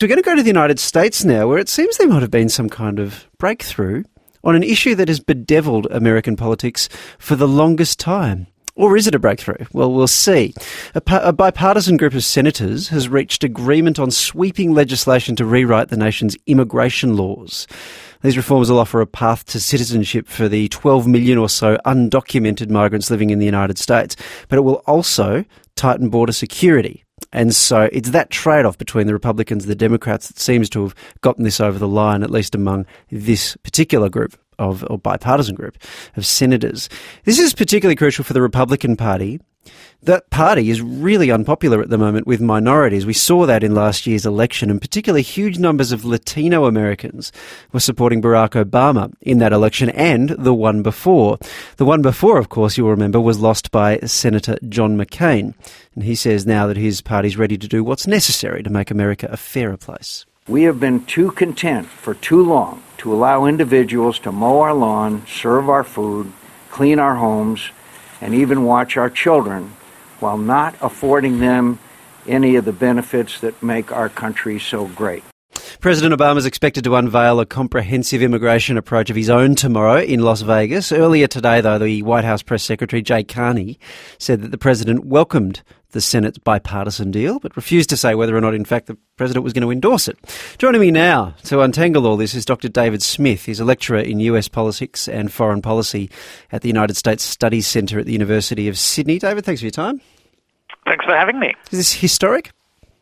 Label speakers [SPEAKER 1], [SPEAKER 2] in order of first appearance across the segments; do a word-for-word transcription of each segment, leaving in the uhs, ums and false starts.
[SPEAKER 1] We're going to go to the United States now, where it seems there might have been some kind of breakthrough on an issue that has bedeviled American politics for the longest time. Or is it a breakthrough? Well, we'll see. A, pa- a bipartisan group of senators has reached agreement on sweeping legislation to rewrite the nation's immigration laws. These reforms will offer a path to citizenship for the twelve million or so undocumented migrants living in the United States, but it will also tighten border security. And so it's that trade-off between the Republicans and the Democrats that seems to have gotten this over the line, at least among this particular group of, or bipartisan group of senators. This is particularly crucial for the Republican Party. That party is really unpopular at the moment with minorities. We saw that in last year's election, and particularly huge numbers of Latino Americans were supporting Barack Obama in that election and the one before. The one before, of course, you'll remember, was lost by Senator John McCain. And he says now that his party's ready to do what's necessary to make America a fairer place.
[SPEAKER 2] We have been too content for too long to allow individuals to mow our lawn, serve our food, clean our homes, and even watch our children, while not affording them any of the benefits that make our country so great.
[SPEAKER 1] President Obama is expected to unveil a comprehensive immigration approach of his own tomorrow in Las Vegas. Earlier today, though, the White House Press Secretary Jay Carney said that the president welcomed the Senate's bipartisan deal, but refused to say whether or not, in fact, the president was going to endorse it. Joining me now to untangle all this is Doctor David Smith. He's a lecturer in U S politics and foreign policy at the United States Studies Centre at the University of Sydney. David, thanks for your time.
[SPEAKER 3] Thanks for having me.
[SPEAKER 1] Is this historic?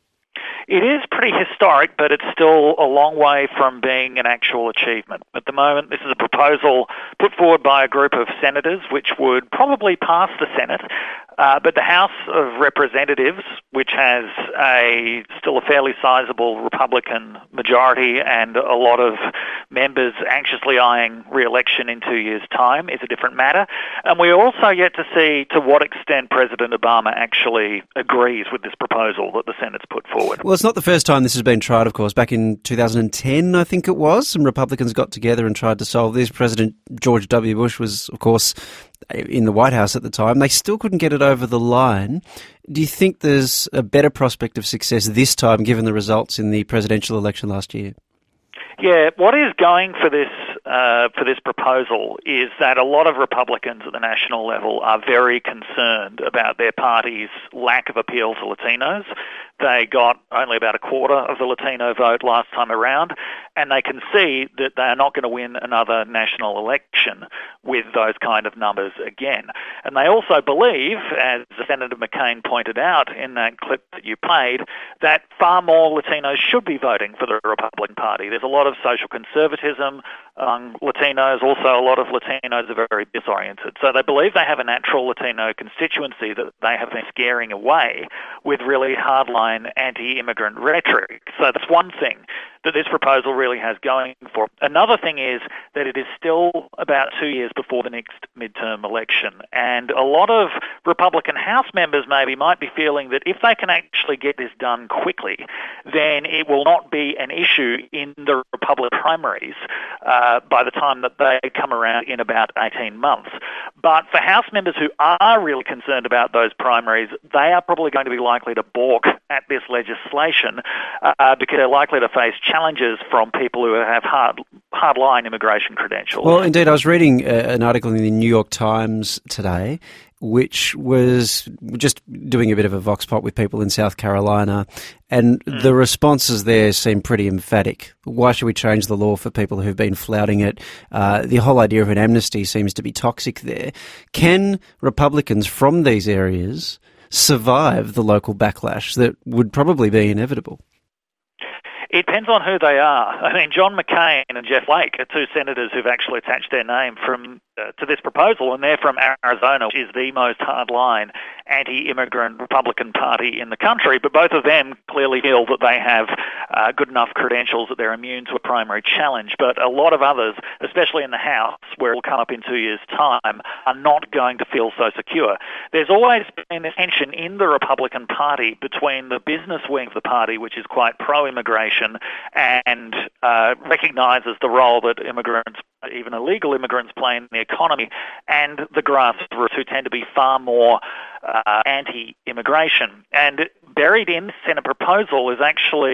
[SPEAKER 3] It is pretty historic, but it's still a long way from being an actual achievement. At the moment, this is a proposal put forward by a group of senators which would probably pass the Senate, uh, but the House of Representatives, which has a still a fairly sizable Republican majority and a lot of members anxiously eyeing re-election in two years' time, is a different matter. And we're also yet to see to what extent President Obama actually agrees with this proposal that the Senate's put forward.
[SPEAKER 1] Well, it's not the first time this has been tried, of course. Back in two thousand ten, I think it was, some Republicans got together and tried to solve this. President George W. Bush was, of course, in the White House at the time. They still couldn't get it over the line. Do you think there's a better prospect of success this time, given the results in the presidential election last year?
[SPEAKER 3] Yeah, what is going for this uh, for this proposal is that a lot of Republicans at the national level are very concerned about their party's lack of appeal to Latinos. They got only about a quarter of the Latino vote last time around, and they can see that they are not going to win another national election with those kind of numbers again. And they also believe, as Senator McCain pointed out in that clip that you played, that far more Latinos should be voting for the Republican Party. There's a lot of social conservatism among Latinos. Also, a lot of Latinos are very disoriented. So they believe they have a natural Latino constituency that they have been scaring away with really hardline anti-immigrant rhetoric. So that's one thing that this proposal really has going for it. Another thing is that it is still about two years before the next midterm election. And a lot of Republican House members maybe might be feeling that if they can actually get this done quickly, then it will not be an issue in the Republican primaries uh, by the time that they come around in about eighteen months. But for House members who are really concerned about those primaries, they are probably going to be likely to balk at this legislation uh, because they're likely to face challenges from people who have hard, hardline immigration credentials.
[SPEAKER 1] Well, indeed, I was reading uh, an article in the New York Times today, which was just doing a bit of a vox pop with people in South Carolina, and mm. the responses there seem pretty emphatic. Why should we change the law for people who've been flouting it? Uh, the whole idea of an amnesty seems to be toxic there. Can Republicans from these areas survive the local backlash that would probably be inevitable?
[SPEAKER 3] It depends on who they are. I mean, John McCain and Jeff Flake are two senators who've actually attached their name from uh, to this proposal, and they're from Arizona, which is the most hardline anti-immigrant Republican Party in the country. But both of them clearly feel that they have uh, good enough credentials that they're immune to a primary challenge. But a lot of others, especially in the House, where it will come up in two years' time, are not going to feel so secure. There's always been this tension in the Republican Party between the business wing of the party, which is quite pro-immigration, and uh, recognises the role that immigrants, even illegal immigrants, play in the economy, and the grassroots, who tend to be far more uh, anti-immigration. And buried in the Senate proposal is actually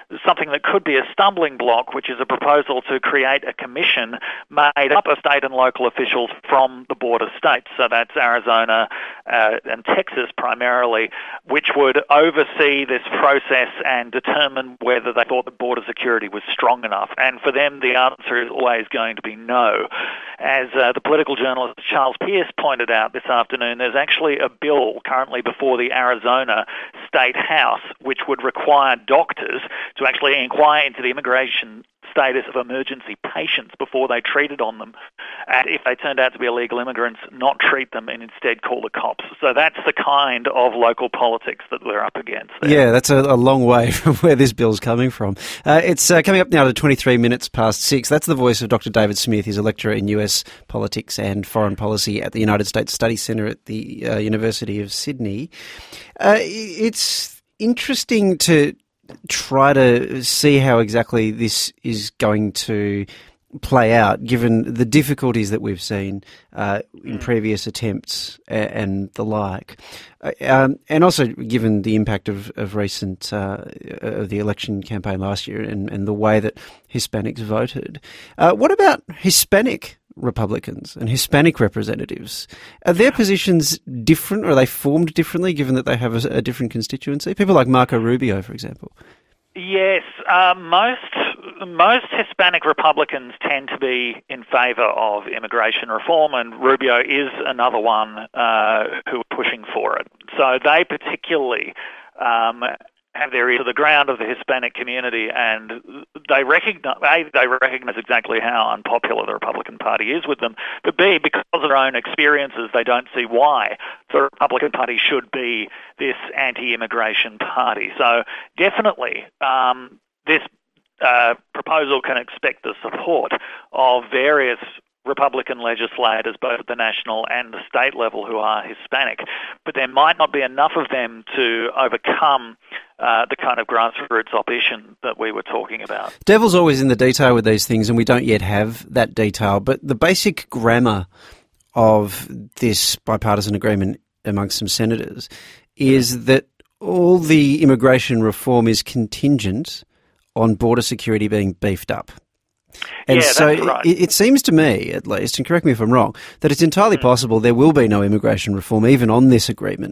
[SPEAKER 3] something that could be a stumbling block, which is a proposal to create a commission made up of state and local officials from the border states. So that's Arizona uh, and Texas primarily, which would oversee this process and determine whether they thought the border security was strong enough. And for them, the answer is always going to be no. As uh, the political journalist Charles Pierce pointed out this afternoon, there's actually a bill currently before the Arizona State House which would require doctors to actually inquire into the immigration status of emergency patients before they treated on them, and if they turned out to be illegal immigrants, not treat them and instead call the cops. So that's the kind of local politics that we're up against there.
[SPEAKER 1] Yeah, that's a, a long way from where this bill's coming from. Uh, it's uh, coming up now to twenty-three minutes past six. That's the voice of Doctor David Smith. He's a lecturer in U S politics and foreign policy at the United States Study Centre at the uh, University of Sydney. Uh, it's interesting to try to see how exactly this is going to play out, given the difficulties that we've seen uh, in previous attempts and, and the like, uh, um, and also given the impact of, of recent uh, of the election campaign last year and, and the way that Hispanics voted. Uh, what about Hispanic Republicans and Hispanic representatives? Are their positions different, or are they formed differently given that they have a, a different constituency? People like Marco Rubio, for example.
[SPEAKER 3] Yes, uh, most most Hispanic Republicans tend to be in favour of immigration reform, and Rubio is another one uh, who are pushing for it. So they particularly um, have their ear to the ground of the Hispanic community, and they recognize, A, they recognize exactly how unpopular the Republican Party is with them, but B, because of their own experiences, they don't see why the Republican Party should be this anti-immigration party. So definitely um, this uh, proposal can expect the support of various Republican legislators, both at the national and the state level, who are Hispanic, but there might not be enough of them to overcome uh, the kind of grassroots opposition that we were talking about.
[SPEAKER 1] Devil's always in the detail with these things, and we don't yet have that detail, but the basic grammar of this bipartisan agreement amongst some senators is that all the immigration reform is contingent on border security being beefed up. And
[SPEAKER 3] yeah,
[SPEAKER 1] so
[SPEAKER 3] that's right.
[SPEAKER 1] it, it seems to me, at least, and correct me if I'm wrong, that it's entirely mm. possible there will be no immigration reform even on this agreement,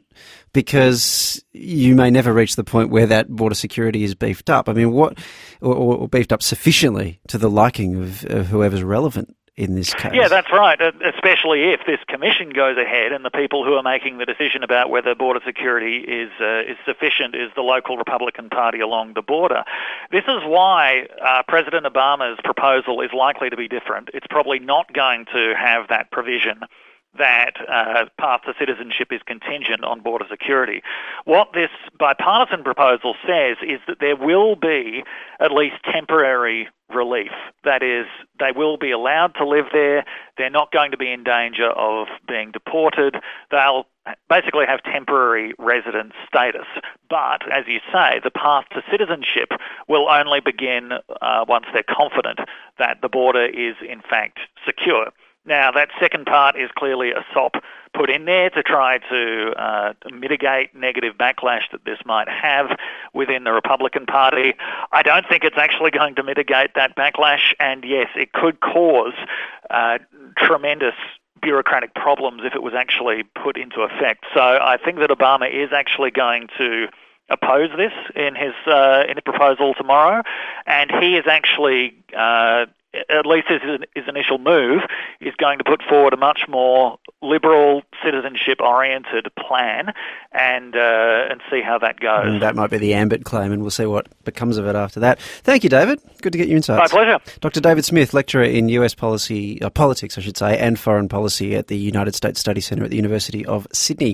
[SPEAKER 1] because you may never reach the point where that border security is beefed up. I mean, what, or, or beefed up sufficiently to the liking of, of whoever's relevant in this case.
[SPEAKER 3] Yeah, that's right, especially if this commission goes ahead and the people who are making the decision about whether border security is uh, is sufficient is the local Republican Party along the border. This is why uh, President Obama's proposal is likely to be different. It's probably not going to have that provision that uh, path to citizenship is contingent on border security. What this bipartisan proposal says is that there will be at least temporary relief. That is, they will be allowed to live there. They're not going to be in danger of being deported. They'll basically have temporary residence status. But, as you say, the path to citizenship will only begin uh, once they're confident that the border is, in fact, secure. Now, that second part is clearly a sop put in there to try to uh, mitigate negative backlash that this might have within the Republican Party. I don't think it's actually going to mitigate that backlash, and yes, it could cause uh, tremendous bureaucratic problems if it was actually put into effect. So I think that Obama is actually going to oppose this in his uh, in his proposal tomorrow, and he is actually uh, at least his, his initial move, is going to put forward a much more liberal, citizenship-oriented plan and uh, and see how that goes.
[SPEAKER 1] And that might be the ambit claim, and we'll see what becomes of it after that. Thank you, David. Good to get your insights.
[SPEAKER 3] My pleasure.
[SPEAKER 1] Doctor David Smith, lecturer in U S policy, uh, politics, I should say, and foreign policy at the United States Study Centre at the University of Sydney.